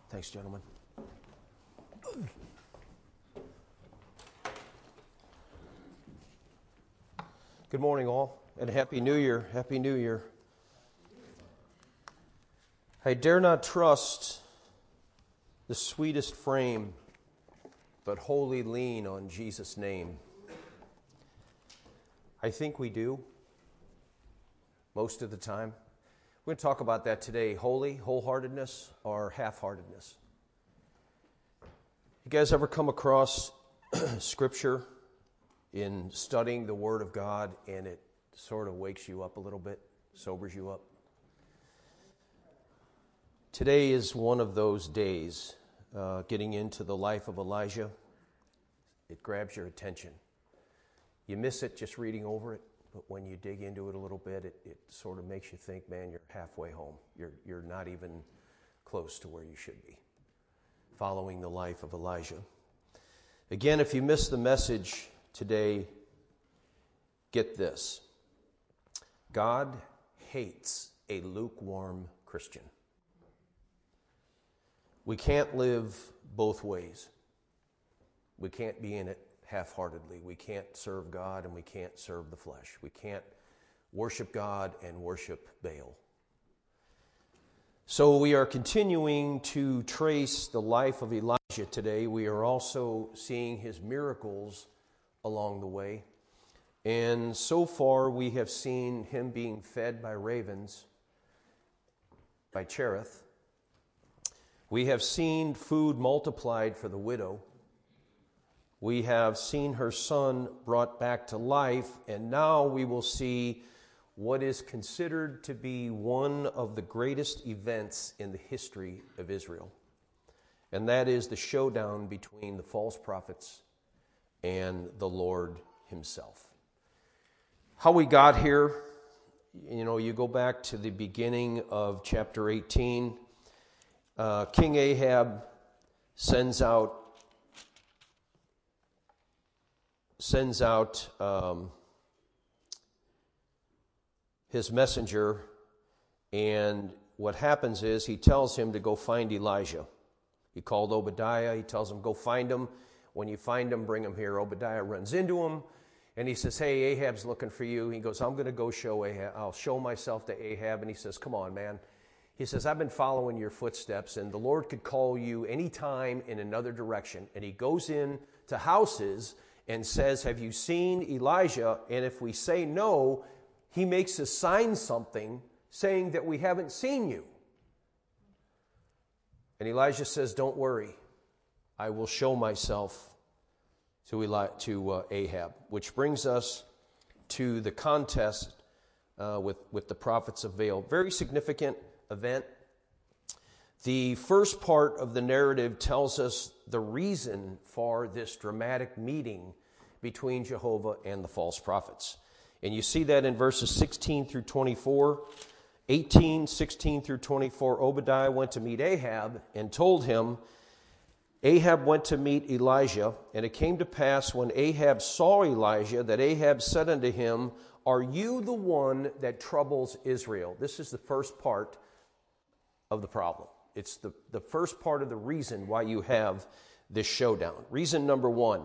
Thanks, gentlemen. Good morning, all, and Happy New Year. Happy New Year. I dare not trust the sweetest frame, but wholly lean on Jesus' name. I think we do, most of the time. We're going to talk about that today, wholeheartedness or half-heartedness. You guys ever come across Scripture in studying the Word of God and it sort of wakes you up a little bit, sobers you up? Today is one of those days, getting into the life of Elijah. It grabs your attention. You miss it just reading over it, but when you dig into it a little bit, it sort of makes you think, man, you're halfway home. You're not even close to where you should be, following the life of Elijah. Again, if you missed the message today, get this. God hates a lukewarm Christian. We can't live both ways. We can't be in it half-heartedly. We can't serve God and we can't serve the flesh. We can't worship God and worship Baal. So we are continuing to trace the life of Elijah today. We are also seeing his miracles along the way. And so far we have seen him being fed by ravens, by Cherith. We have seen food multiplied for the widow. We have seen her son brought back to life, and now we will see what is considered to be one of the greatest events in the history of Israel. And that is the showdown between the false prophets and the Lord himself. How we got here, you go back to the beginning of chapter 18. King Ahab sends out his messenger, and what happens is he tells him to go find Elijah. He called Obadiah. He tells him, go find him. When you find him, bring him here. Obadiah runs into him, and he says, hey, Ahab's looking for you. He goes, I'm going to go show Ahab. I'll show myself to Ahab. And he says, come on, man. He says, I've been following your footsteps, and the Lord could call you anytime in another direction. And he goes in to houses and says, have you seen Elijah? And if we say no, he makes us sign something saying that we haven't seen you. And Elijah says, don't worry. I will show myself to Ahab. Which brings us to the contest with the prophets of Baal. Very significant event. The first part of the narrative tells us the reason for this dramatic meeting between Jehovah and the false prophets. And you see that in verses 16 through 24. 18, 16 through 24, Obadiah went to meet Ahab and told him, Ahab went to meet Elijah, and it came to pass when Ahab saw Elijah that Ahab said unto him, are you the one that troubles Israel? This is the first part of the problem. It's the first part of the reason why you have this showdown. Reason number one.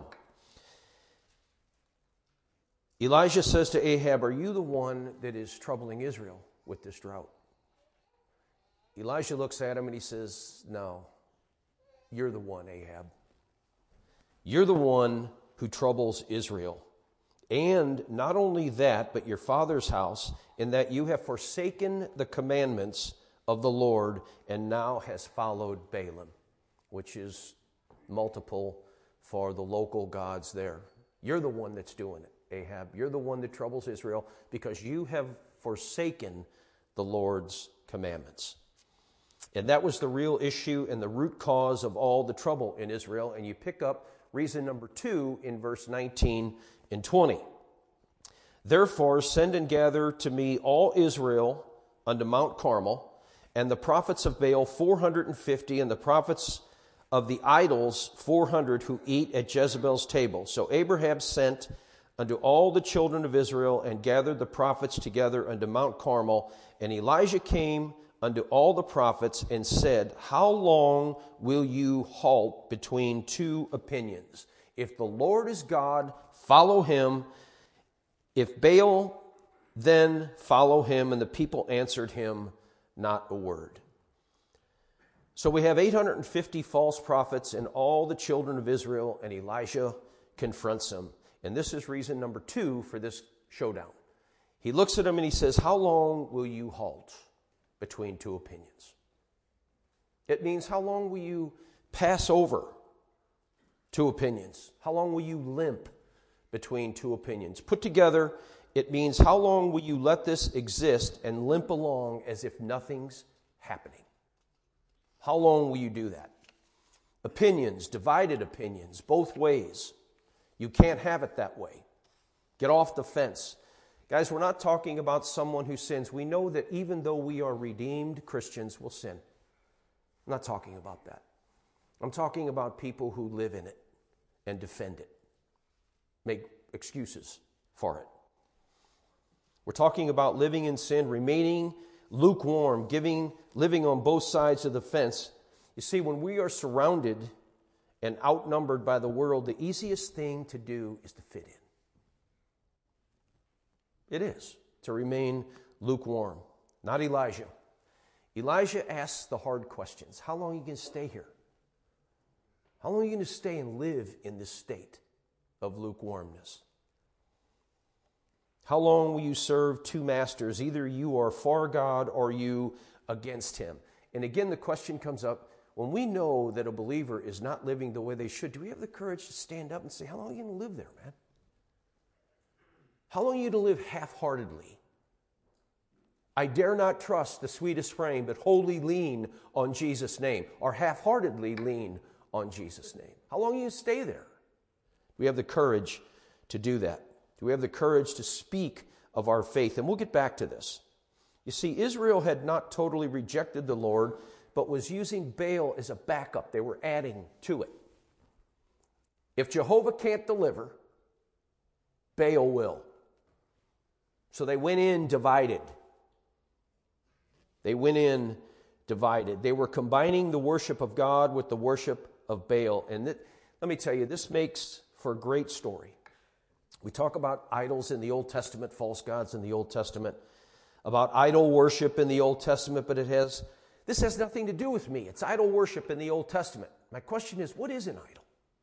Elijah says to Ahab, are you the one that is troubling Israel with this drought? Elijah looks at him and he says, no, you're the one, Ahab. You're the one who troubles Israel. And not only that, but your father's house, in that you have forsaken the commandments of the Lord and now has followed Balaam, which is multiple for the local gods there. You're the one that's doing it, Ahab. You're the one that troubles Israel because you have forsaken the Lord's commandments. And that was the real issue and the root cause of all the trouble in Israel. And you pick up reason number 2 in verse 19 and 20. Therefore, send and gather to me all Israel unto Mount Carmel, and the prophets of Baal 450, and the prophets of the idols 400 who eat at Jezebel's table. So Abraham sent unto all the children of Israel and gathered the prophets together unto Mount Carmel. And Elijah came unto all the prophets and said, how long will you halt between two opinions? If the Lord is God, follow him. If Baal, then follow him. And the people answered him not a word. So we have 850 false prophets and all the children of Israel, and Elijah confronts them. And this is reason number 2 for this showdown. He looks at them and he says, how long will you halt between two opinions? It means, how long will you pass over two opinions? How long will you limp between two opinions? Put together, it means, how long will you let this exist and limp along as if nothing's happening? How long will you do that? Opinions, divided opinions, both ways. You can't have it that way. Get off the fence. Guys, we're not talking about someone who sins. We know that even though we are redeemed, Christians will sin. I'm not talking about that. I'm talking about people who live in it and defend it, make excuses for it. We're talking about living in sin, remaining lukewarm, living on both sides of the fence. You see, when we are surrounded and outnumbered by the world, the easiest thing to do is to fit in. It is, to remain lukewarm. Not Elijah. Elijah asks the hard questions. How long are you going to stay here? How long are you going to stay and live in this state of lukewarmness? How long will you serve two masters? Either you are for God or you against him. And again, the question comes up, when we know that a believer is not living the way they should, do we have the courage to stand up and say, how long are you going to live there, man? How long are you going to live half-heartedly? I dare not trust the sweetest frame, but wholly lean on Jesus' name, or half-heartedly lean on Jesus' name. How long are you going to stay there? We have the courage to do that. Do we have the courage to speak of our faith? And we'll get back to this. You see, Israel had not totally rejected the Lord, but was using Baal as a backup. They were adding to it. If Jehovah can't deliver, Baal will. So they went in divided. They were combining the worship of God with the worship of Baal. And let me tell you, this makes for a great story. We talk about idols in the Old Testament, false gods in the Old Testament, about idol worship in the Old Testament, but this has nothing to do with me. It's idol worship in the Old Testament. My question is, what is an idol?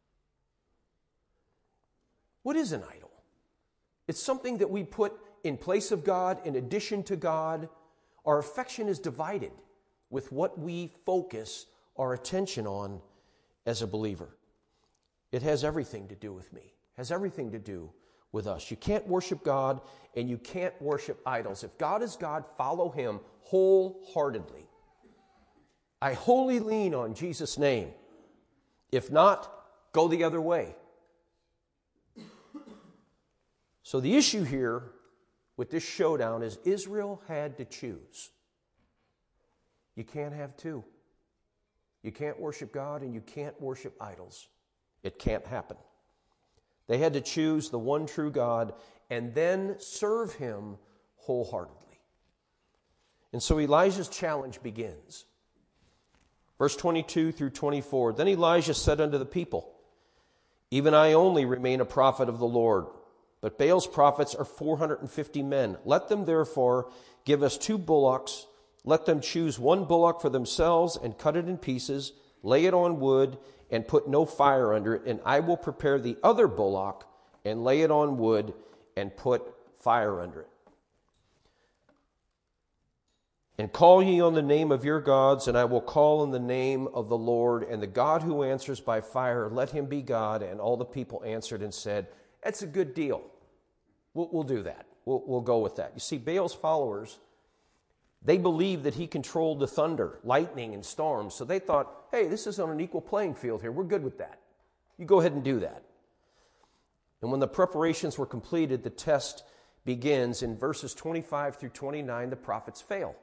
What is an idol? It's something that we put in place of God, in addition to God. Our affection is divided with what we focus our attention on as a believer. It has everything to do with me. It has everything to do with us. You can't worship God and you can't worship idols. If God is God, follow him wholeheartedly. I wholly lean on Jesus' name. If not, go the other way. So the issue here with this showdown is Israel had to choose. You can't have two. You can't worship God and you can't worship idols. It can't happen. They had to choose the one true God and then serve him wholeheartedly. And so Elijah's challenge begins. Verse 22 through 24. Then Elijah said unto the people, even I only remain a prophet of the Lord, but Baal's prophets are 450 men. Let them therefore give us 2 bullocks. Let them choose 1 bullock for themselves and cut it in pieces, lay it on wood, and put no fire under it. And I will prepare the other bullock and lay it on wood and put fire under it. And call ye on the name of your gods, and I will call on the name of the Lord. And the God who answers by fire, let him be God. And all the people answered and said, that's a good deal. We'll do that. We'll go with that. You see, Baal's followers, they believed that he controlled the thunder, lightning, and storms. So they thought, hey, this is on an equal playing field here. We're good with that. You go ahead and do that. And when the preparations were completed, the test begins. In verses 25 through 29, the prophets fail.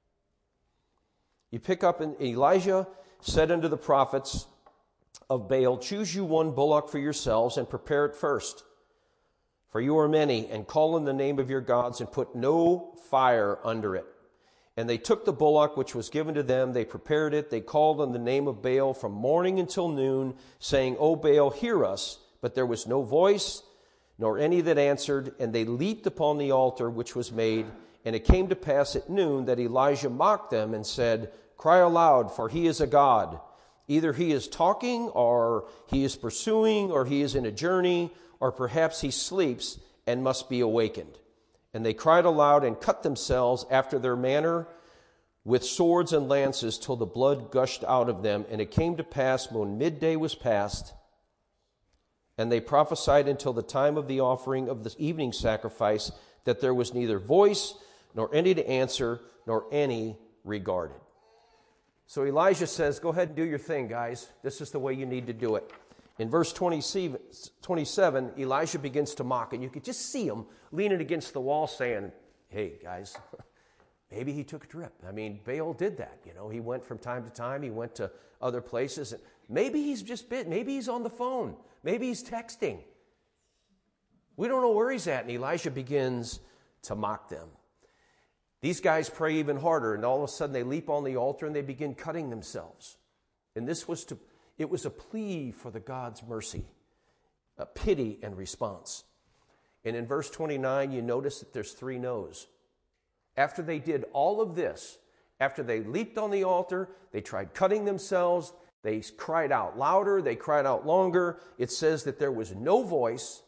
You pick up, and Elijah said unto the prophets of Baal, choose you 1 bullock for yourselves and prepare it first. For you are many, and call on the name of your gods and put no fire under it. And they took the bullock which was given to them. They prepared it. They called on the name of Baal from morning until noon, saying, O Baal, hear us. But there was no voice, nor any that answered. And they leaped upon the altar which was made. And it came to pass at noon that Elijah mocked them and said, Cry aloud, for he is a god. Either he is talking, or he is pursuing, or he is in a journey, or perhaps he sleeps and must be awakened. And they cried aloud and cut themselves after their manner with swords and lances till the blood gushed out of them. And it came to pass when midday was past, and they prophesied until the time of the offering of the evening sacrifice, that there was neither voice, nor any to answer, nor any regarded. So Elijah says, go ahead and do your thing, guys. This is the way you need to do it. In verse 27, Elijah begins to mock, and you could just see him leaning against the wall saying, hey, guys, maybe he took a trip. I mean, Baal did that. You know, he went from time to time. He went to other places. And maybe he's just maybe he's on the phone. Maybe he's texting. We don't know where he's at, and Elijah begins to mock them. These guys pray even harder, and all of a sudden they leap on the altar and they begin cutting themselves. And it was a plea for the God's mercy, a pity and response. And in verse 29, you notice that there's 3 no's. After they did all of this, after they leaped on the altar, they tried cutting themselves, they cried out louder, they cried out longer. It says that there was no voice,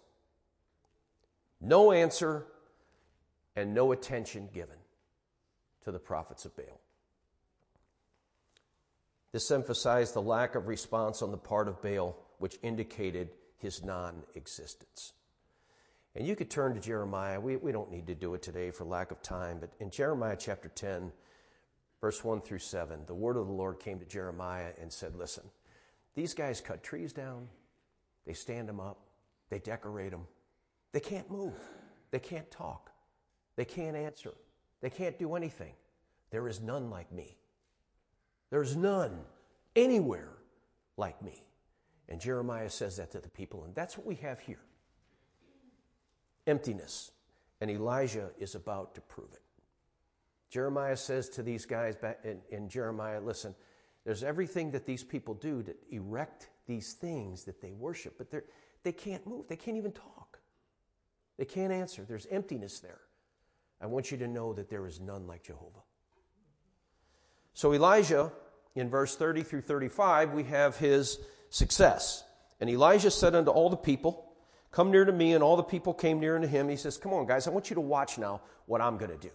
no answer, and no attention given to the prophets of Baal. This emphasized the lack of response on the part of Baal, which indicated his non-existence. And you could turn to Jeremiah. We don't need to do it today for lack of time, but in Jeremiah chapter 10, verse 1 through 7, the word of the Lord came to Jeremiah and said, listen, these guys cut trees down, they stand them up, they decorate them. They can't move, they can't talk, they can't answer. They can't do anything. There is none like me. There's none anywhere like me. And Jeremiah says that to the people, and that's what we have here. Emptiness. And Elijah is about to prove it. Jeremiah says to these guys back in Jeremiah, listen, there's everything that these people do to erect these things that they worship, but they can't move. They can't even talk. They can't answer. There's emptiness there. I want you to know that there is none like Jehovah. So Elijah, in verse 30 through 35, we have his success. And Elijah said unto all the people, come near to me, and all the people came near unto him. He says, come on, guys, I want you to watch now what I'm going to do.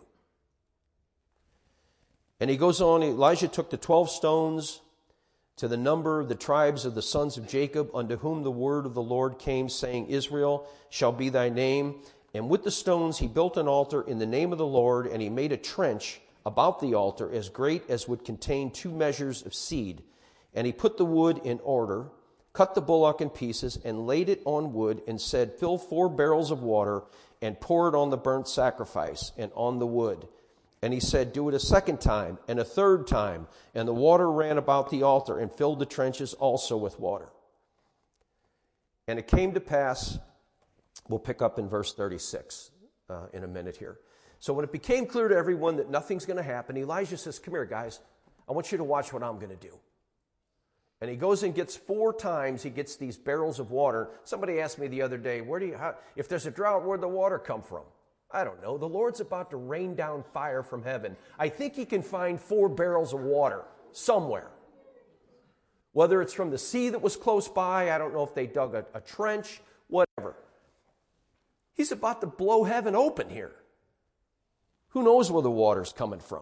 And he goes on, Elijah took the 12 stones to the number of the tribes of the sons of Jacob, unto whom the word of the Lord came, saying, Israel shall be thy name. And with the stones he built an altar in the name of the Lord, and he made a trench about the altar as great as would contain 2 measures of seed. And he put the wood in order, cut the bullock in pieces, and laid it on wood, and said, fill 4 barrels of water, and pour it on the burnt sacrifice, and on the wood. And he said, do it a second time, and a third time. And the water ran about the altar, and filled the trenches also with water. And it came to pass, we'll pick up in verse 36 in a minute here. So when it became clear to everyone that nothing's going to happen, Elijah says, come here, guys. I want you to watch what I'm going to do. And he goes and gets 4 times, he gets these barrels of water. Somebody asked me the other day, if there's a drought, where'd the water come from? I don't know. The Lord's about to rain down fire from heaven. I think he can find 4 barrels of water somewhere. Whether it's from the sea that was close by, I don't know if they dug a trench, whatever. He's about to blow heaven open here. Who knows where the water's coming from?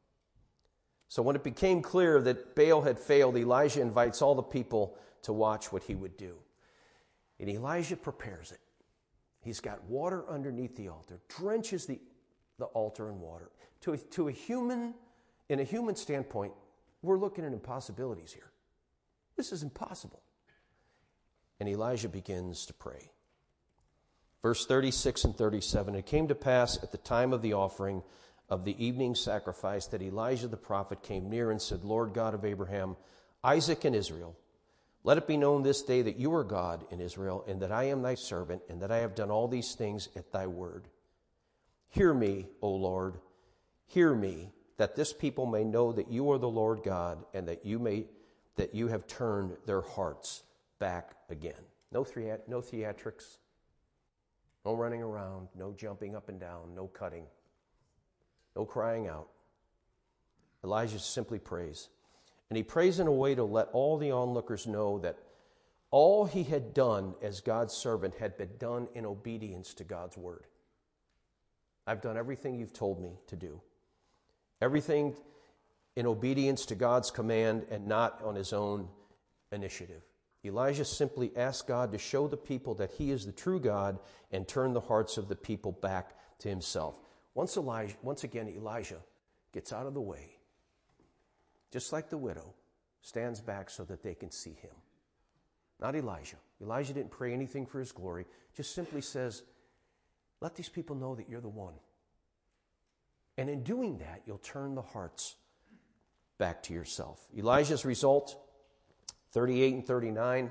So when it became clear that Baal had failed, Elijah invites all the people to watch what he would do. And Elijah prepares it. He's got water underneath the altar, drenches the altar in water. To a human, in a human standpoint, we're looking at impossibilities here. This is impossible. And Elijah begins to pray. Verse 36 and 37, it came to pass at the time of the offering of the evening sacrifice that Elijah the prophet came near and said, Lord God of Abraham, Isaac, and Israel, let it be known this day that you are God in Israel, and that I am thy servant, and that I have done all these things at thy word. Hear me, O Lord, hear me, that this people may know that you are the Lord God, and that you have turned their hearts back again. No theatrics, no running around, no jumping up and down, no cutting, no crying out. Elijah simply prays. And he prays in a way to let all the onlookers know that all he had done as God's servant had been done in obedience to God's word. I've done everything you've told me to do. Everything in obedience to God's command and not on his own initiative. Elijah simply asked God to show the people that he is the true God and turn the hearts of the people back to himself. Once again, Elijah gets out of the way, just like the widow, stands back so that they can see him. Not Elijah. Elijah didn't pray anything for his glory, just simply says, let these people know that you're the one. And in doing that, you'll turn the hearts back to yourself. Elijah's result, 38 and 39.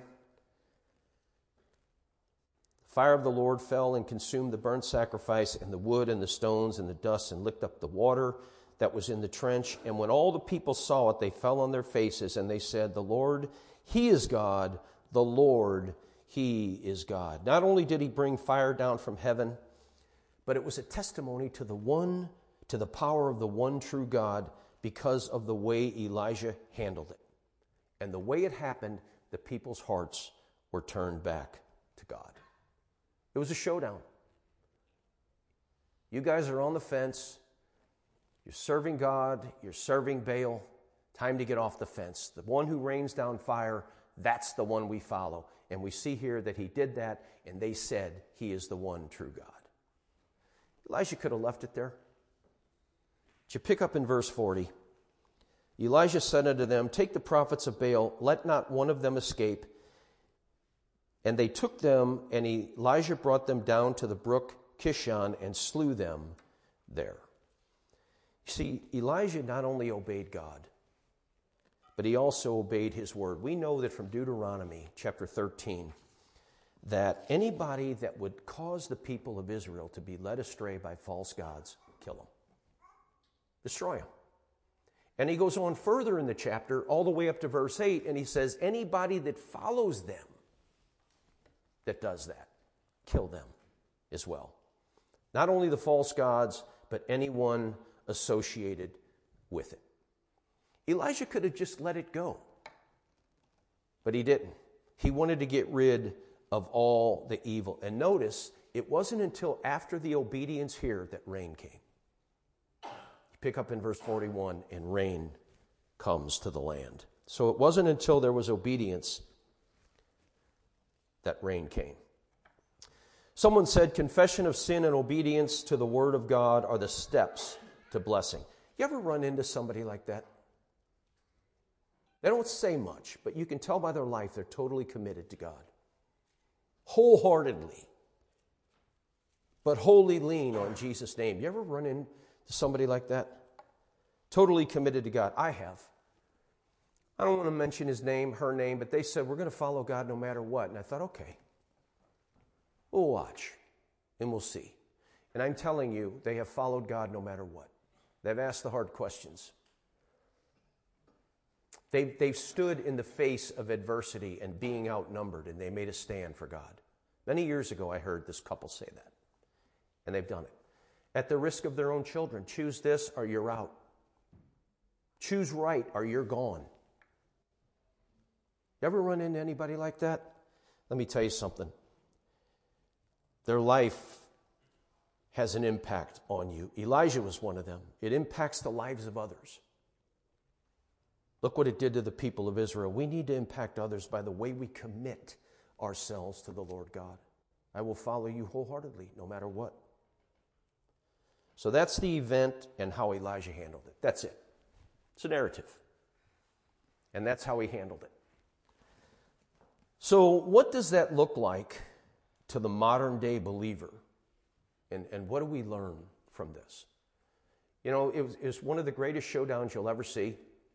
The fire of the Lord fell and consumed the burnt sacrifice and the wood and the stones and the dust and licked up the water that was in the trench. And when all the people saw it, they fell on their faces and they said, the Lord, he is God. The Lord, he is God. Not only did he bring fire down from heaven, but it was a testimony to the power of the one true God because of the way Elijah handled it. And the way it happened, the people's hearts were turned back to God. It was a showdown. You guys are on the fence. You're serving God. You're serving Baal. Time to get off the fence. The one who rains down fire, that's the one we follow. And we see here that he did that, and they said he is the one true God. Elijah could have left it there. But you pick up in verse 40. Elijah said unto them, take the prophets of Baal, let not one of them escape. And they took them, and Elijah brought them down to the brook Kishon and slew them there. You see, Elijah not only obeyed God, but he also obeyed his word. We know that from Deuteronomy chapter 13, that anybody that would cause the people of Israel to be led astray by false gods, kill them. Destroy them. And he goes on further in the chapter, all the way up to verse 8, and he says, anybody that follows them, that does that, kill them as well. Not only the false gods, but anyone associated with it. Elijah could have just let it go, but he didn't. He wanted to get rid of all the evil. And notice, it wasn't until after the obedience here that rain came. Pick up in verse 41, and rain comes to the land. So it wasn't until there was obedience that rain came. Someone said, confession of sin and obedience to the word of God are the steps to blessing. You ever run into somebody like that? They don't say much, but you can tell by their life they're totally committed to God. Wholeheartedly. But wholly lean on Jesus' name. You ever run into somebody like that? Totally committed to God. I have. I don't want to mention his name, her name, but they said, we're going to follow God no matter what. And I thought, okay, we'll watch and we'll see. And I'm telling you, they have followed God no matter what. They've asked the hard questions. They've stood in the face of adversity and being outnumbered, and they made a stand for God. Many years ago, I heard this couple say that, and they've done it. At the risk of their own children, choose this or you're out. Choose right or you're gone. You ever run into anybody like that? Let me tell you something. Their life has an impact on you. Elijah was one of them. It impacts the lives of others. Look what it did to the people of Israel. We need to impact others by the way we commit ourselves to the Lord God. I will follow you wholeheartedly, no matter what. So that's the event and how Elijah handled it. That's it. It's a narrative. And that's how he handled it. So what does that look like to the modern day believer? And what do we learn from this? You know, it was one of the greatest showdowns you'll ever see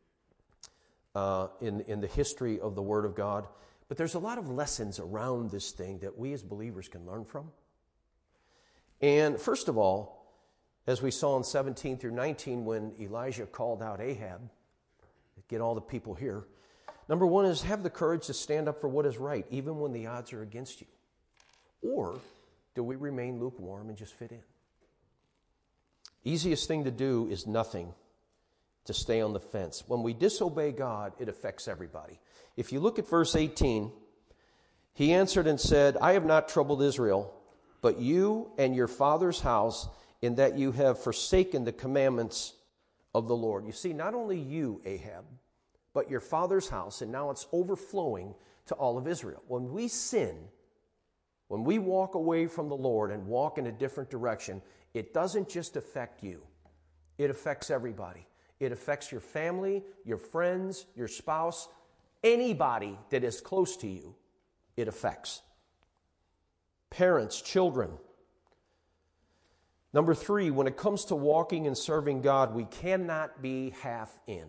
in the history of the Word of God. But there's a lot of lessons around this thing that we as believers can learn from. And first of all, As we saw in 17 through 19 when Elijah called out Ahab, get all the people here. Number one is have the courage to stand up for what is right, even when the odds are against you. Or do we remain lukewarm and just fit in? Easiest thing to do is nothing, to stay on the fence. When we disobey God, it affects everybody. If you look at verse 18, he answered and said, I have not troubled Israel, but you and your father's house, in that you have forsaken the commandments of the Lord. You see, not only you, Ahab, but your father's house, and now it's overflowing to all of Israel. When we sin, when we walk away from the Lord and walk in a different direction, it doesn't just affect you. It affects everybody. It affects your family, your friends, your spouse, anybody that is close to you, it affects. Parents, children. Number three, when it comes to walking and serving God, we cannot be half in.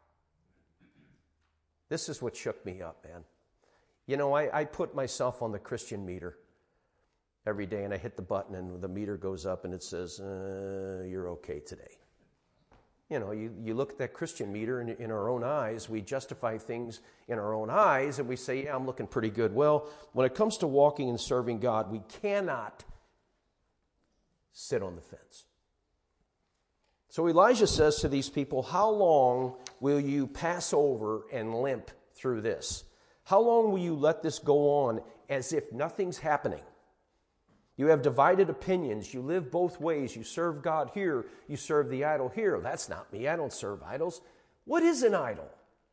This is what shook me up, man. You know, I put myself on the Christian meter every day, and I hit the button, and the meter goes up, and it says, you're okay today. You know, you look at that Christian meter in our own eyes, we justify things in our own eyes, and we say, yeah, I'm looking pretty good. Well, when it comes to walking and serving God, we cannot sit on the fence. So Elijah says to these people, how long will you pass over and limp through this? How long will you let this go on as if nothing's happening? You have divided opinions. You live both ways. You serve God here. You serve the idol here. That's not me. I don't serve idols. What is an idol?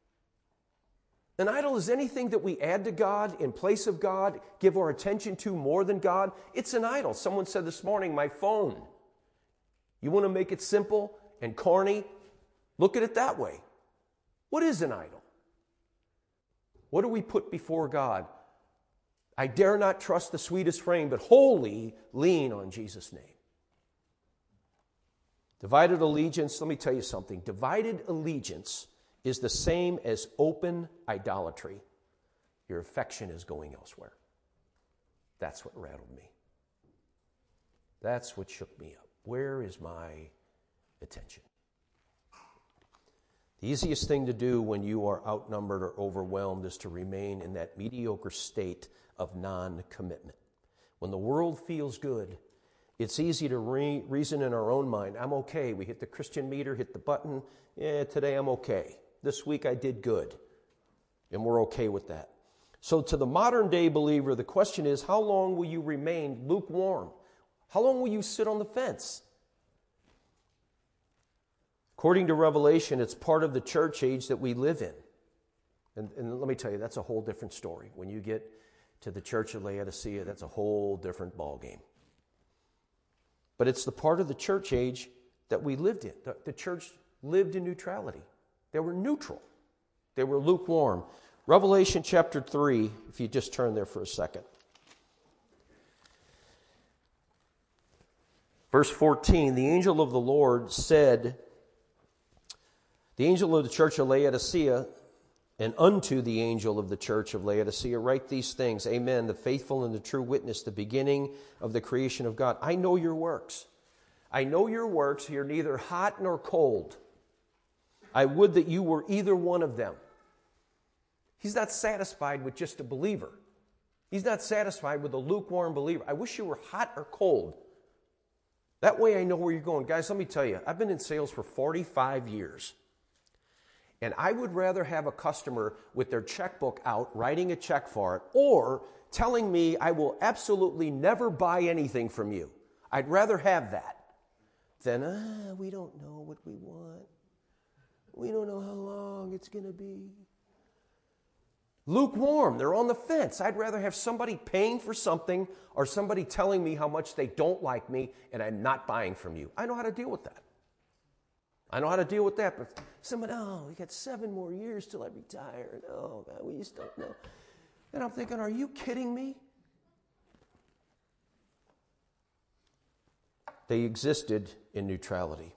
An idol is anything that we add to God in place of God, give our attention to more than God. It's an idol. Someone said this morning, my phone. You want to make it simple and corny? Look at it that way. What is an idol? What do we put before God? I dare not trust the sweetest frame, but wholly lean on Jesus' name. Divided allegiance, let me tell you something. Divided allegiance is the same as open idolatry. Your affection is going elsewhere. That's what rattled me. That's what shook me up. Where is my attention? The easiest thing to do when you are outnumbered or overwhelmed is to remain in that mediocre state of non-commitment. When the world feels good, it's easy to reason in our own mind, I'm okay. We hit the Christian meter, hit the button. Yeah, today I'm okay. This week I did good. And we're okay with that. So to the modern day believer, the question is, how long will you remain lukewarm? How long will you sit on the fence? According to Revelation, it's part of the church age that we live in. And let me tell you, that's a whole different story. When you get to the church of Laodicea, that's a whole different ballgame. But it's the part of the church age that we lived in. The church lived in neutrality. They were neutral. They were lukewarm. Revelation chapter 3, if you just turn there for a second. Verse 14, the angel of the Lord said, the angel of the church of Laodicea, and unto the angel of the church of Laodicea, write these things. Amen, the faithful and the true witness, the beginning of the creation of God. I know your works. I know your works. You're neither hot nor cold. I would that you were either one of them. He's not satisfied with just a believer. He's not satisfied with a lukewarm believer. I wish you were hot or cold. That way I know where you're going. Guys, let me tell you, I've been in sales for 45 years. And I would rather have a customer with their checkbook out, writing a check for it, or telling me I will absolutely never buy anything from you. I'd rather have that than, we don't know what we want. We don't know how long it's going to be. Lukewarm, they're on the fence. I'd rather have somebody paying for something or somebody telling me how much they don't like me and I'm not buying from you. I know how to deal with that. I know how to deal with that, but somebody, we got 7 more years till I retire. And, God, we just don't know. And I'm thinking, are you kidding me? They existed in neutrality.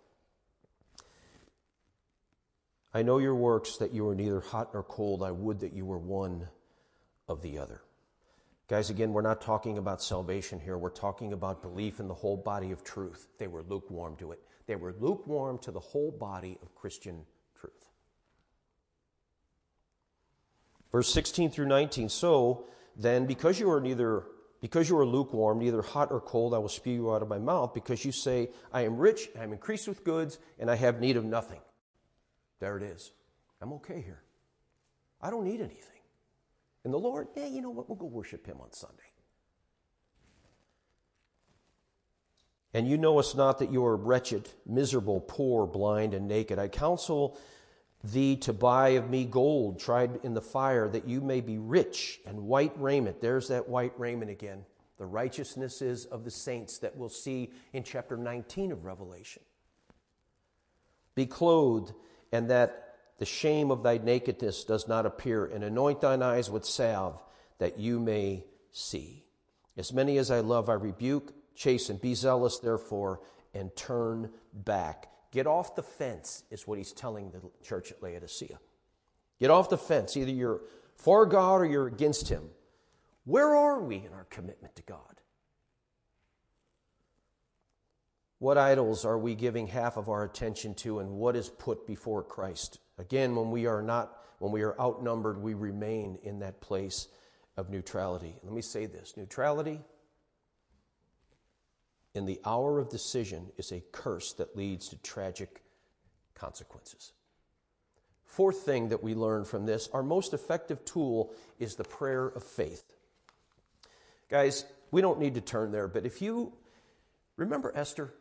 I know your works, that you are neither hot nor cold. I would that you were one of the other. Guys, again, we're not talking about salvation here. We're talking about belief in the whole body of truth. They were lukewarm to it. They were lukewarm to the whole body of Christian truth. Verse 16 through 19, so then, because you are lukewarm, neither hot or cold, I will spew you out of my mouth, because you say, I am rich, I am increased with goods, and I have need of nothing. There it is. I'm okay here. I don't need anything. And the Lord, you know what? We'll go worship Him on Sunday. And you knowest not that you are wretched, miserable, poor, blind, and naked. I counsel thee to buy of me gold tried in the fire, that you may be rich, and white raiment. There's that white raiment again. The righteousnesses of the saints that we'll see in chapter 19 of Revelation. Be clothed, and that the shame of thy nakedness does not appear, and anoint thine eyes with salve, that you may see. As many as I love, I rebuke, chasten. Be zealous, therefore, and turn back. Get off the fence, is what he's telling the church at Laodicea. Get off the fence. Either you're for God or you're against Him. Where are we in our commitment to God? What idols are we giving half of our attention to, and what is put before Christ? Again, when we are outnumbered, we remain in that place of neutrality. Let me say this. Neutrality in the hour of decision is a curse that leads to tragic consequences. Fourth thing that we learn from this, our most effective tool is the prayer of faith. Guys, we don't need to turn there, but if you remember Esther,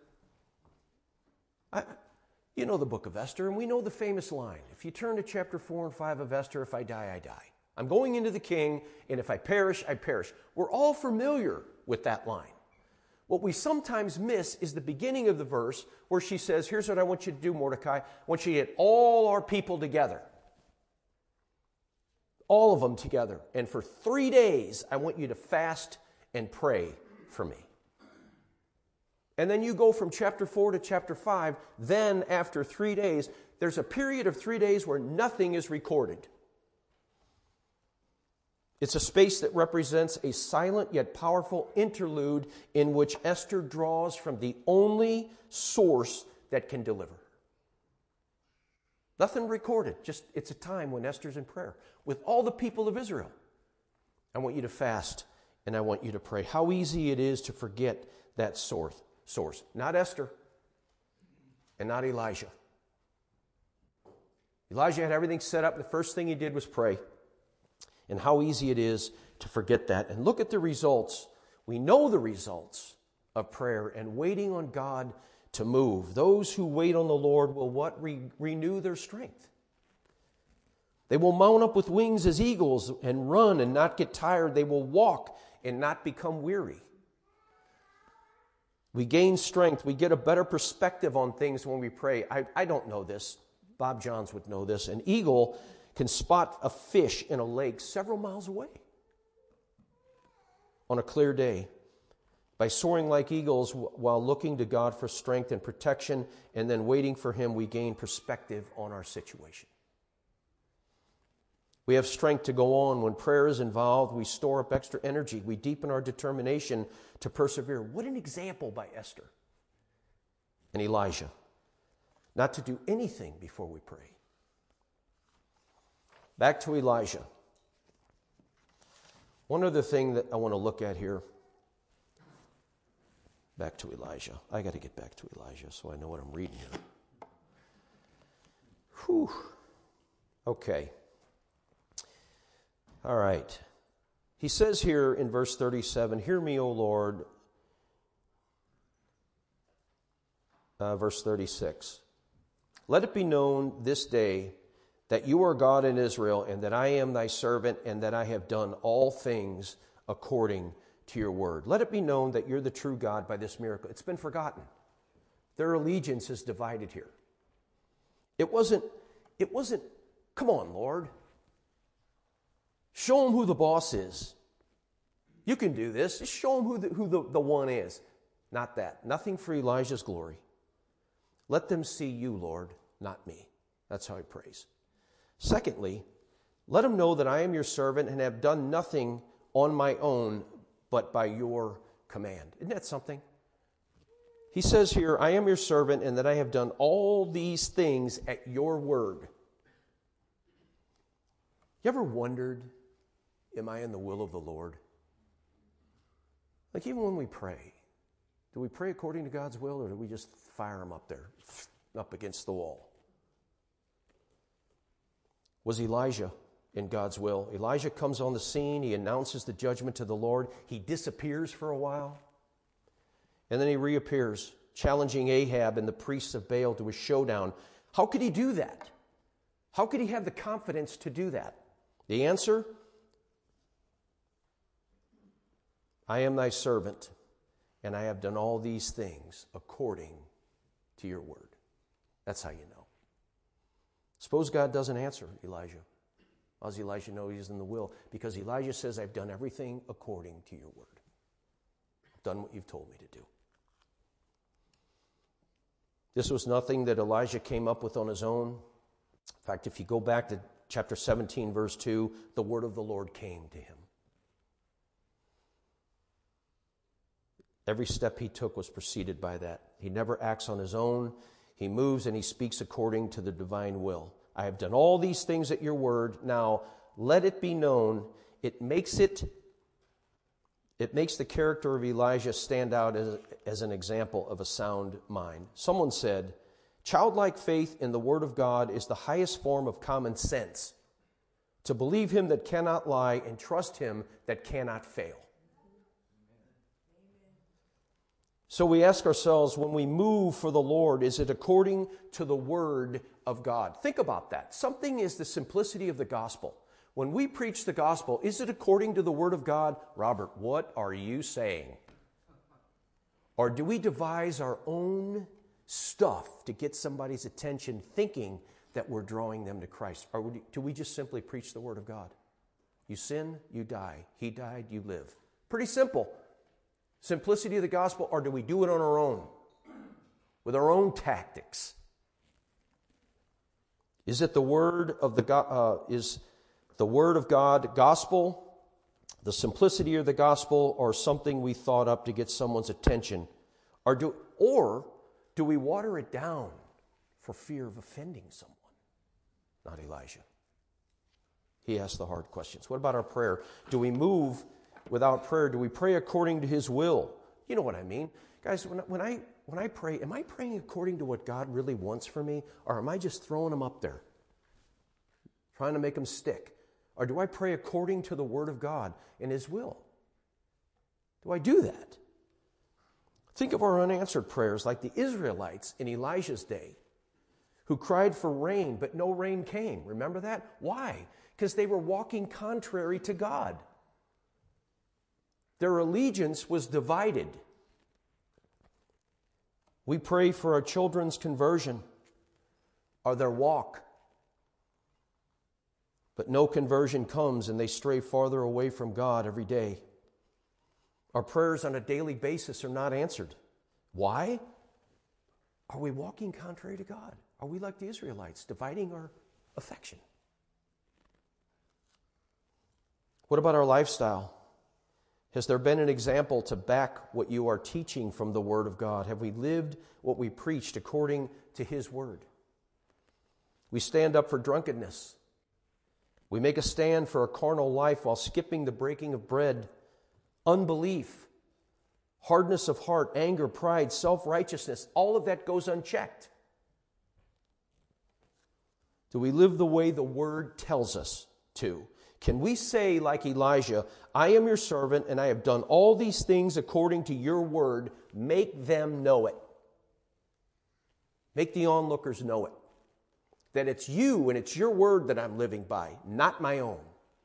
you know the book of Esther, and we know the famous line. If you turn to chapter 4 and 5 of Esther, if I die, I die. I'm going into the king, and if I perish, I perish. We're all familiar with that line. What we sometimes miss is the beginning of the verse where she says, here's what I want you to do, Mordecai. I want you to get all our people together. All of them together. And for 3 days, I want you to fast and pray for me. And then you go from chapter 4 to chapter 5. Then after 3 days, there's a period of 3 days where nothing is recorded. It's a space that represents a silent yet powerful interlude in which Esther draws from the only source that can deliver. Nothing recorded. Just it's a time when Esther's in prayer with all the people of Israel. I want you to fast and I want you to pray. How easy it is to forget that source. Not Esther and not Elijah. Elijah had everything set up. The first thing he did was pray. And how easy it is to forget that. And look at the results. We know the results of prayer and waiting on God to move. Those who wait on the Lord will what? Renew their strength. They will mount up with wings as eagles and run and not get tired. They will walk and not become weary. We gain strength. We get a better perspective on things when we pray. I don't know this. Bob Johns would know this. An eagle can spot a fish in a lake several miles away on a clear day. By soaring like eagles while looking to God for strength and protection and then waiting for Him, we gain perspective on our situation. We have strength to go on. When prayer is involved, we store up extra energy. We deepen our determination to persevere. What an example by Esther and Elijah. Not to do anything before we pray. Back to Elijah. One other thing that I want to look at here. Back to Elijah. I got to get back to Elijah so I know what I'm reading here. Whew. Okay. All right. He says here in verse 37, hear me, O Lord. Verse 36. Let it be known this day that you are God in Israel, and that I am thy servant, and that I have done all things according to your word. Let it be known that you're the true God by this miracle. It's been forgotten. Their allegiance is divided here. It wasn't, come on, Lord. Show them who the boss is. You can do this. Just show them who the one is. Not that. Nothing for Elijah's glory. Let them see you, Lord, not me. That's how he prays. Secondly, let them know that I am your servant and have done nothing on my own, but by your command. Isn't that something? He says here, I am your servant, and that I have done all these things at your word. You ever wondered, am I in the will of the Lord? Like even when we pray, do we pray according to God's will, or do we just fire them up there, up against the wall? Was Elijah in God's will? Elijah comes on the scene. He announces the judgment to the Lord. He disappears for a while. And then he reappears, challenging Ahab and the priests of Baal to a showdown. How could he do that? How could he have the confidence to do that? The answer? I am thy servant, and I have done all these things according to your word. That's how you know. Suppose God doesn't answer Elijah. How does Elijah know he's in the will? Because Elijah says, I've done everything according to your word. I've done what you've told me to do. This was nothing that Elijah came up with on his own. In fact, if you go back to chapter 17, verse 2, the word of the Lord came to him. Every step he took was preceded by that. He never acts on his own. He moves and he speaks according to the divine will. I have done all these things at your word. Now, let it be known, it makes the character of Elijah stand out as an example of a sound mind. Someone said, childlike faith in the word of God is the highest form of common sense. To believe him that cannot lie and trust him that cannot fail. So we ask ourselves, when we move for the Lord, is it according to the word of God? Think about that. Something is the simplicity of the gospel. When we preach the gospel, is it according to the word of God? Robert, what are you saying? Or do we devise our own stuff to get somebody's attention, thinking that we're drawing them to Christ? Or do we just simply preach the word of God? You sin, you die. He died, you live. Pretty simple. Simplicity of the gospel, or do we do it on our own, with our own tactics? Is it the word of is the word of God gospel, the simplicity of the gospel, or something we thought up to get someone's attention, or do we water it down for fear of offending someone? Not Elijah. He asked the hard questions. What about our prayer? Do we move without prayer? Do we pray according to his will? You know what I mean. Guys, when I pray, am I praying according to what God really wants for me? Or am I just throwing them up there? Trying to make them stick? Or do I pray according to the word of God and his will? Do I do that? Think of our unanswered prayers like the Israelites in Elijah's day who cried for rain, but no rain came. Remember that? Why? Because they were walking contrary to God. Their allegiance was divided. We pray for our children's conversion or their walk. But no conversion comes and they stray farther away from God every day. Our prayers on a daily basis are not answered. Why? Are we walking contrary to God? Are we like the Israelites, dividing our affection? What about our lifestyle? Has there been an example to back what you are teaching from the Word of God? Have we lived what we preached according to His Word? We stand up for drunkenness. We make a stand for a carnal life while skipping the breaking of bread. Unbelief, hardness of heart, anger, pride, self-righteousness, all of that goes unchecked. Do we live the way the Word tells us to? Can we say, like Elijah, I am your servant and I have done all these things according to your word. Make them know it. Make the onlookers know it. That it's you and it's your word that I'm living by, not my own.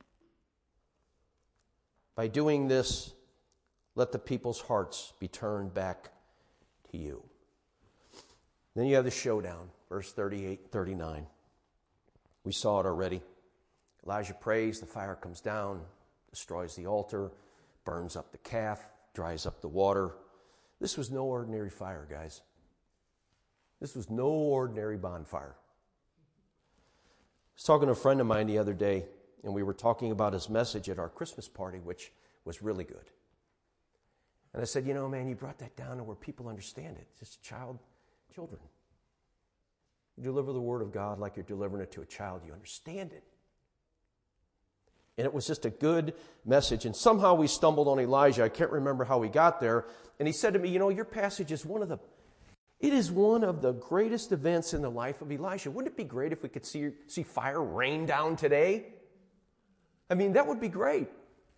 By doing this, let the people's hearts be turned back to you. Then you have the showdown, verse 38, 39. We saw it already. Elijah prays, the fire comes down, destroys the altar, burns up the calf, dries up the water. This was no ordinary fire, guys. This was no ordinary bonfire. I was talking to a friend of mine the other day, and we were talking about his message at our Christmas party, which was really good. And I said, man, you brought that down to where people understand it. It's just children. You deliver the word of God like you're delivering it to a child. You understand it. And it was just a good message. And somehow we stumbled on Elijah. I can't remember how we got there. And he said to me, your passage is one of the greatest events in the life of Elijah. Wouldn't it be great if we could see fire rain down today? I mean, that would be great.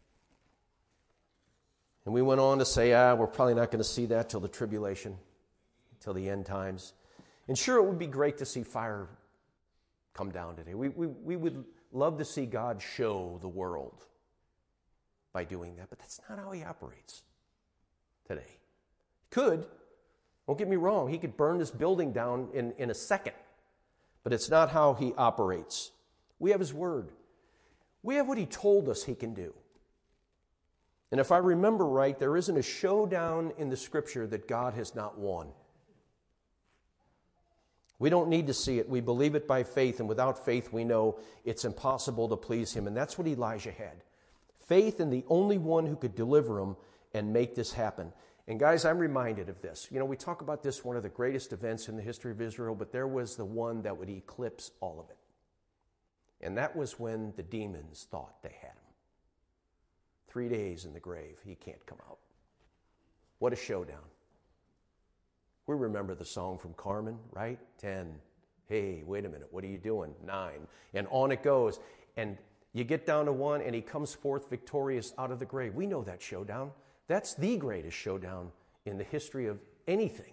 And we went on to say, we're probably not going to see that till the tribulation, till the end times. And sure, it would be great to see fire come down today. We would love to see God show the world by doing that, but that's not how he operates today. He could. Don't get me wrong. He could burn this building down in a second, but it's not how he operates. We have his word. We have what he told us he can do. And if I remember right, there isn't a showdown in the Scripture that God has not won. We don't need to see it. We believe it by faith, and without faith we know it's impossible to please him. And that's what Elijah had. Faith in the only one who could deliver him and make this happen. And guys, I'm reminded of this. We talk about this, one of the greatest events in the history of Israel, but there was the one that would eclipse all of it. And that was when the demons thought they had him. 3 days in the grave, he can't come out. What a showdown. We remember the song from Carmen, right? 10. Hey, wait a minute, what are you doing? 9. And on it goes. And you get down to 1, and he comes forth victorious out of the grave. We know that showdown. That's the greatest showdown in the history of anything.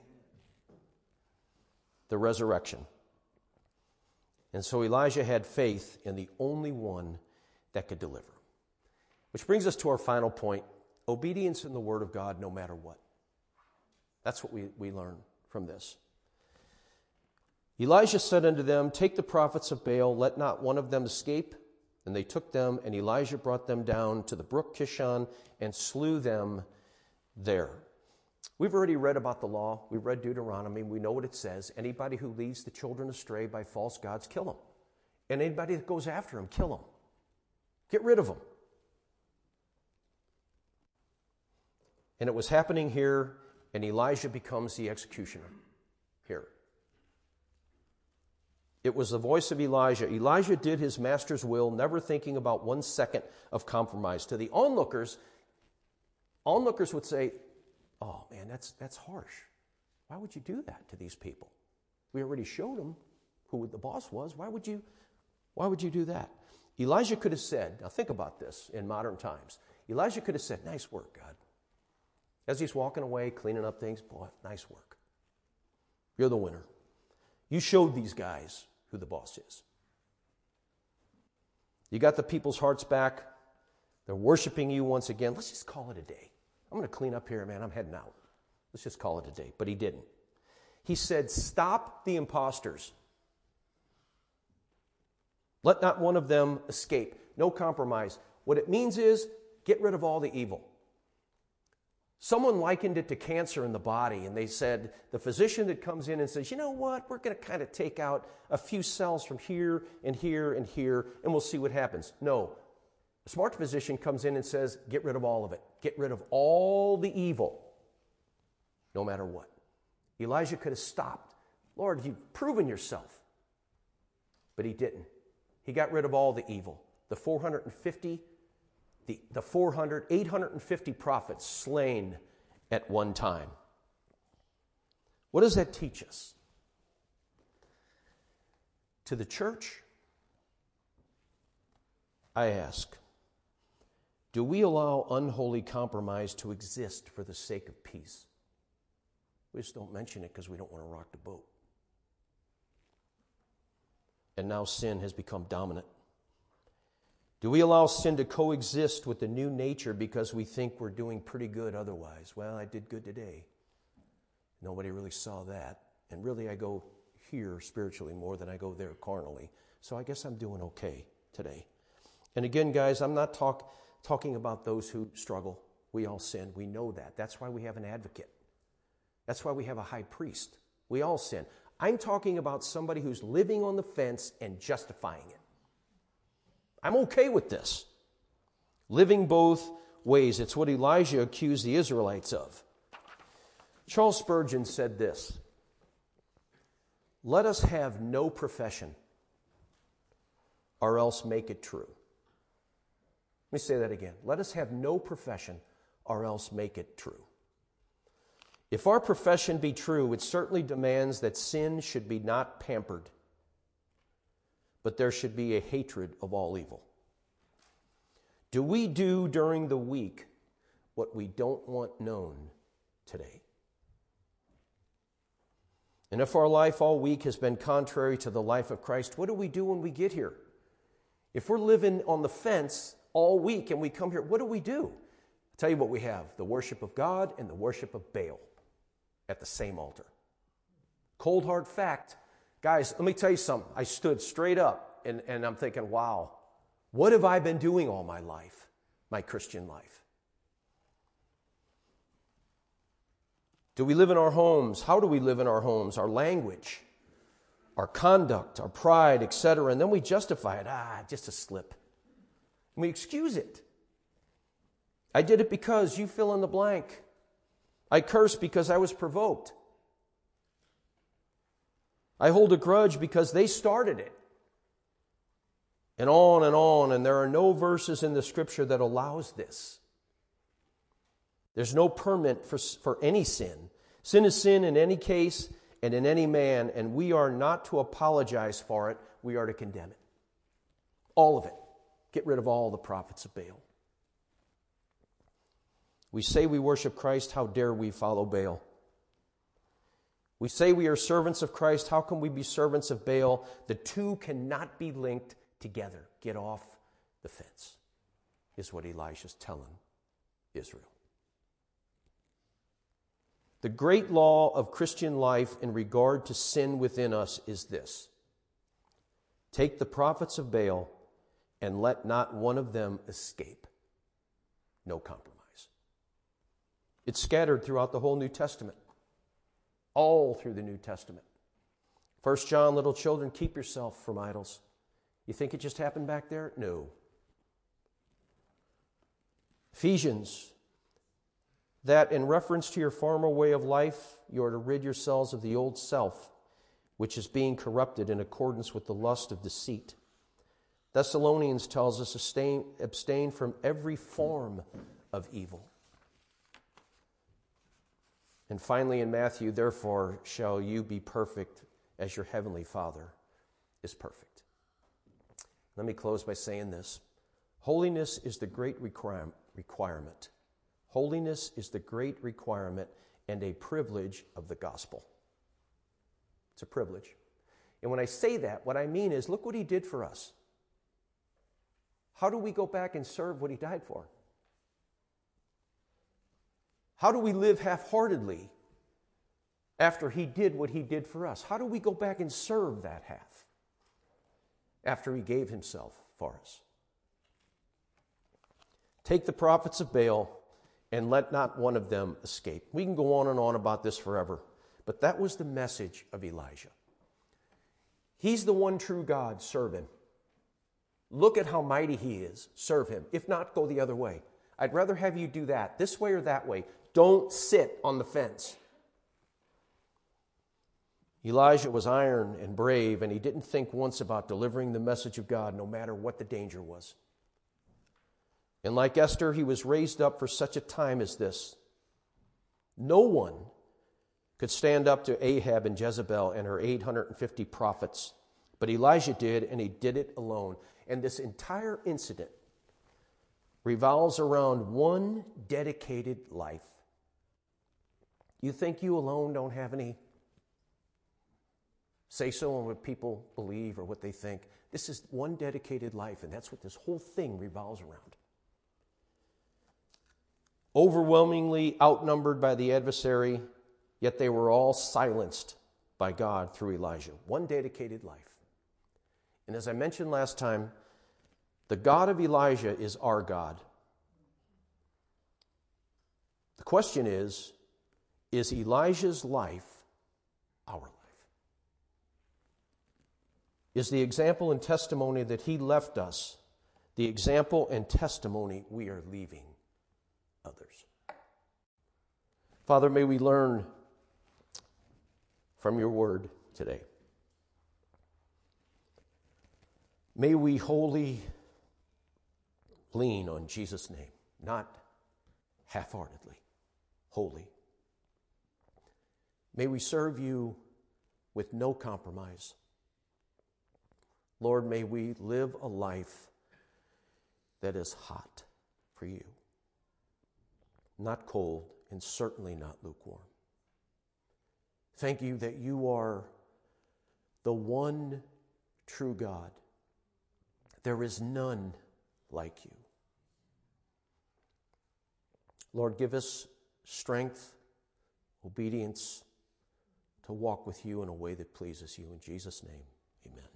The resurrection. And so Elijah had faith in the only one that could deliver. Which brings us to our final point, obedience in the Word of God no matter what. That's what we learn from this. Elijah said unto them, take the prophets of Baal, let not one of them escape. And they took them, and Elijah brought them down to the brook Kishon and slew them there. We've already read about the law. We've read Deuteronomy. We know what it says. Anybody who leads the children astray by false gods, kill them. And anybody that goes after them, kill them. Get rid of them. And it was happening here, and Elijah becomes the executioner here. It was the voice of Elijah. Elijah did his master's will, never thinking about 1 second of compromise. To the onlookers would say, oh man, that's harsh. Why would you do that to these people? We already showed them who the boss was. Why would you do that? Elijah could have said, now think about this in modern times. Elijah could have said, nice work, God. As he's walking away, cleaning up things, boy, nice work. You're the winner. You showed these guys who the boss is. You got the people's hearts back. They're worshiping you once again. Let's just call it a day. I'm going to clean up here, man. I'm heading out. Let's just call it a day. But he didn't. He said, stop the imposters. Let not one of them escape. No compromise. What it means is, get rid of all the evil. Someone likened it to cancer in the body, and they said, the physician that comes in and says, you know what, we're going to kind of take out a few cells from here and here and here, and we'll see what happens. No. A smart physician comes in and says, get rid of all of it. Get rid of all the evil, no matter what. Elijah could have stopped. Lord, you've proven yourself. But he didn't. He got rid of all the evil. The 850 prophets slain at one time. What does that teach us? To the church, I ask, do we allow unholy compromise to exist for the sake of peace? We just don't mention it because we don't want to rock the boat. And now sin has become dominant. Do we allow sin to coexist with the new nature because we think we're doing pretty good otherwise? Well, I did good today. Nobody really saw that. And really, I go here spiritually more than I go there carnally. So I guess I'm doing okay today. And again, guys, I'm not talking about those who struggle. We all sin. We know that. That's why we have an advocate. That's why we have a high priest. We all sin. I'm talking about somebody who's living on the fence and justifying it. I'm okay with this. Living both ways. It's what Elijah accused the Israelites of. Charles Spurgeon said this: "Let us have no profession, or else make it true." Let me say that again. Let us have no profession, or else make it true. If our profession be true, it certainly demands that sin should be not pampered, but there should be a hatred of all evil. Do we do during the week what we don't want known today? And if our life all week has been contrary to the life of Christ, what do we do when we get here? If we're living on the fence all week and we come here, what do we do? I'll tell you what we have: the worship of God and the worship of Baal at the same altar. Cold hard fact. Guys, let me tell you something. I stood straight up and I'm thinking, wow, what have I been doing all my life, my Christian life? Do we live in our homes? How do we live in our homes? Our language, our conduct, our pride, etc. And then we justify it. Just a slip. And we excuse it. I did it because you fill in the blank. I cursed because I was provoked. I hold a grudge because they started it. And on, and there are no verses in the Scripture that allows this. There's no permit for any sin. Sin is sin in any case and in any man, and we are not to apologize for it. We are to condemn it. All of it. Get rid of all the prophets of Baal. We say we worship Christ. How dare we follow Baal? We say we are servants of Christ. How can we be servants of Baal? The two cannot be linked together. Get off the fence, is what Elijah's telling Israel. The great law of Christian life in regard to sin within us is this: take the prophets of Baal and let not one of them escape. No compromise. It's scattered throughout the whole New Testament. All through the New Testament. 1 John, little children, keep yourself from idols. You think it just happened back there? No. Ephesians, that in reference to your former way of life, you are to rid yourselves of the old self, which is being corrupted in accordance with the lust of deceit. Thessalonians tells us abstain from every form of evil. And finally in Matthew, therefore shall you be perfect as your heavenly Father is perfect. Let me close by saying this. Holiness is the great requirement. Holiness is the great requirement and a privilege of the gospel. It's a privilege. And when I say that, what I mean is, look what he did for us. How do we go back and serve what he died for? How do we live half-heartedly after he did what he did for us? How do we go back and serve that half after he gave himself for us? Take the prophets of Baal and let not one of them escape. We can go on and on about this forever, but that was the message of Elijah. He's the one true God. Serve him. Look at how mighty he is. Serve him. If not, go the other way. I'd rather have you do that, this way or that way. Don't sit on the fence. Elijah was iron and brave, and he didn't think once about delivering the message of God, no matter what the danger was. And like Esther, he was raised up for such a time as this. No one could stand up to Ahab and Jezebel and her 850 prophets, but Elijah did, and he did it alone. And this entire incident revolves around one dedicated life. You think you alone don't have any say-so on what people believe or what they think? This is one dedicated life, and that's what this whole thing revolves around. Overwhelmingly outnumbered by the adversary, yet they were all silenced by God through Elijah. One dedicated life. And as I mentioned last time, the God of Elijah is our God. The question is Elijah's life our life? Is the example and testimony that he left us the example and testimony we are leaving others. Father, may we learn from your word today. May we wholly lean on Jesus' name, not half-heartedly, wholly. May we serve you with no compromise. Lord, may we live a life that is hot for you, not cold, and certainly not lukewarm. Thank you that you are the one true God. There is none like you. Lord, give us strength, obedience to walk with you in a way that pleases you. In Jesus' name, amen.